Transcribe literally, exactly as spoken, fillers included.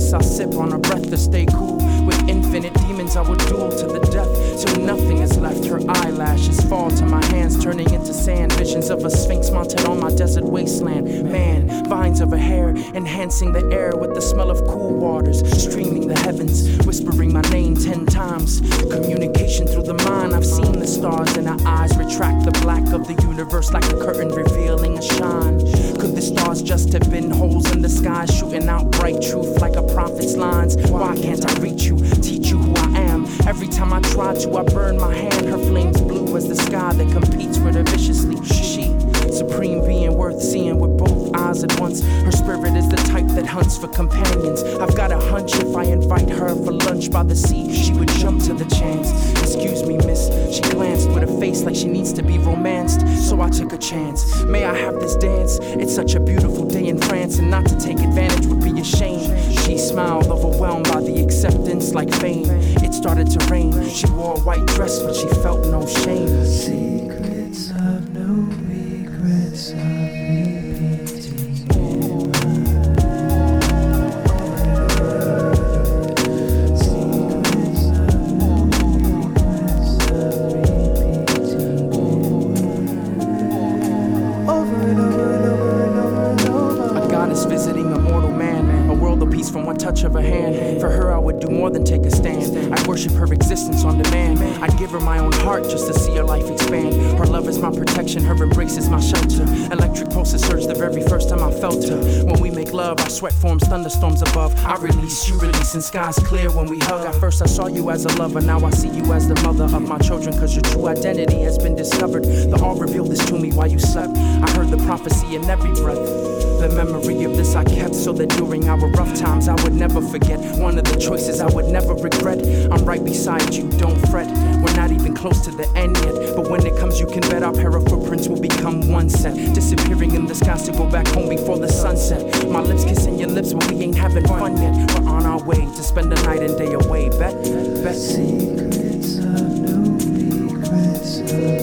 breathless, I sip on her breath to stay cool. With infinite demons I would duel to the death, till nothing is left. Her eyelashes fall to my hands, turning into sand. Visions of a sphinx mounted on my desert wasteland. Man, vines of her hair, enhancing the air with the smell of cool waters, streaming the heavens, whispering my name ten times. Communication through the mind, I've seen the stars in her eyes retract the black of the universe like a curtain revealing a shine. Could the stars just have been holes in the sky, shooting out bright truth like a prophet's lines? Why can't I reach you, teach you who I am? Every time I try to, I burn my hand. Her flames blue as the sky that competes with her viciously. She, supreme being worth seeing with both eyes at once. Her spirit is the type that hunts for companions. I've got a hunch if I invite her for lunch by the sea, she would jump to the chance. Excuse me, miss, she glanced with a face like she needs to be romanced, so I took a chance. May I have this dance? It's such a beautiful day in France, and not to take advantage would be a shame. She smiled, overwhelmed by the acceptance like fame. It started to rain. She wore a white dress, but she felt no shame. Secrets of no regrets of repeating. Secrets of no regrets of repeating. Over and over and over and over and over. A goddess visiting a mortal man, a world of peace from one touch of her hand. For her I would do more than take a stand. I worship her existence on demand. I'd give her my own heart just to see her life expand. Her love is my protection, her embrace is my shelter. Electric pulses surge the very first time I felt her. When we make love, our sweat forms thunderstorms above. I release, you release, and skies clear when we hug. At first I saw you as a lover, now I see you as the mother of my children. Cause your true identity has been discovered. The all revealed this to me while you slept. I heard the prophecy in every breath. The memory of this I kept so that during our rough times I would never forget. One of the choices I would never regret. I'm right beside you, don't fret. We're not even close to the end yet, but when it comes you can bet our pair of footprints will become one set. Disappearing in the skies to go back home before the sunset. My lips kissing your lips but we ain't having fun yet. We're on our way to spend the night and day away. Bet, bet. Secrets of no regrets of